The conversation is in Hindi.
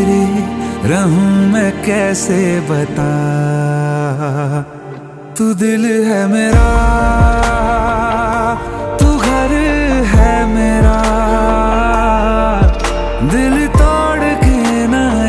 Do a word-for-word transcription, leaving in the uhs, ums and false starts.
तेरे रहूं मैं कैसे बता, तू दिल है मेरा